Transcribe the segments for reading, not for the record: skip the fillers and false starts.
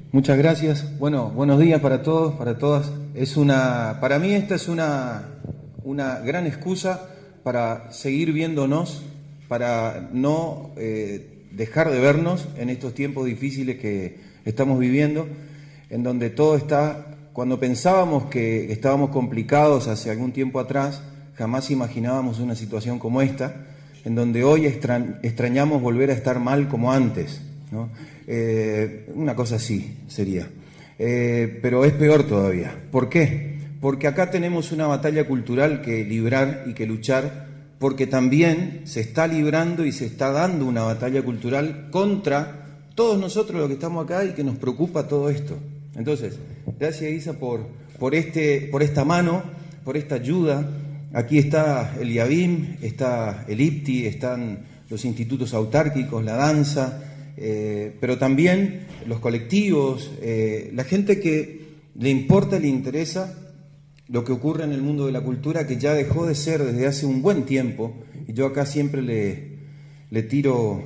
Muchas gracias. Bueno, buenos días para todos, para todas. Para mí esta es una gran excusa para seguir viéndonos, para no dejar de vernos en estos tiempos difíciles que estamos viviendo, en donde todo está, cuando pensábamos que estábamos complicados hace algún tiempo atrás, jamás imaginábamos una situación como esta, en donde hoy extrañamos volver a estar mal como antes, ¿no? Una cosa así sería. Pero es peor todavía. ¿Por qué? Porque acá tenemos una batalla cultural que librar y que luchar, porque también se está librando y se está dando una batalla cultural contra todos nosotros los que estamos acá y que nos preocupa todo esto. Entonces, gracias Isa por esta mano, por esta ayuda. Aquí está el IABIM, está el IPTI, están los institutos autárquicos, la danza, pero también los colectivos, la gente que le importa, le interesa lo que ocurre en el mundo de la cultura, que ya dejó de ser desde hace un buen tiempo, y yo acá siempre le tiro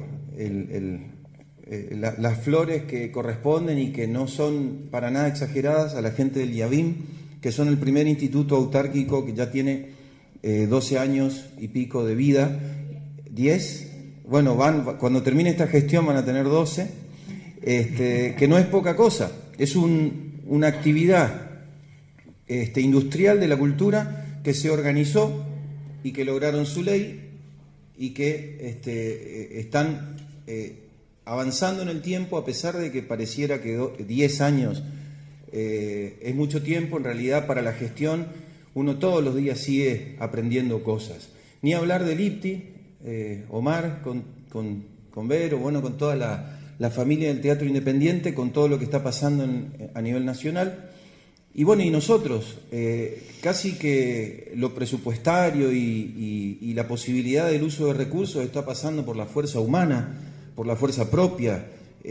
las flores que corresponden y que no son para nada exageradas a la gente del IABIM, que son el primer instituto autárquico que ya tiene 12 años y pico de vida, 10, bueno, cuando termine esta gestión van a tener 12, que no es poca cosa, es una actividad industrial de la cultura que se organizó y que lograron su ley y que están avanzando en el tiempo, a pesar de que pareciera que 10 años es mucho tiempo. En realidad, para la gestión uno todos los días sigue aprendiendo cosas. Ni hablar del IPTI, Omar con Vero, bueno, con toda la familia del teatro independiente, con todo lo que está pasando a nivel nacional. Y bueno, y nosotros, casi que lo presupuestario y la posibilidad del uso de recursos está pasando por la fuerza humana, por la fuerza propia.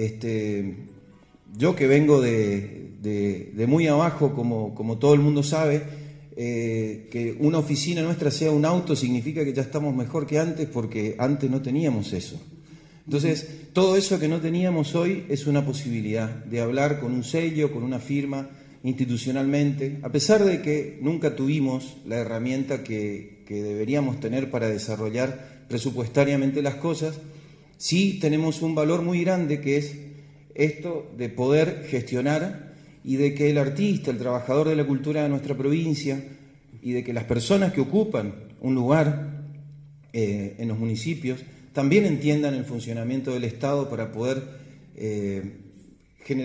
Yo que vengo de muy abajo, como todo el mundo sabe, que una oficina nuestra sea un auto significa que ya estamos mejor que antes, porque antes no teníamos eso. Entonces, todo eso que no teníamos hoy es una posibilidad de hablar con un sello, con una firma, institucionalmente, a pesar de que nunca tuvimos la herramienta que deberíamos tener para desarrollar presupuestariamente las cosas. Sí tenemos un valor muy grande, que es esto de poder gestionar y de que el artista, el trabajador de la cultura de nuestra provincia, y de que las personas que ocupan un lugar en los municipios también entiendan el funcionamiento del Estado para poder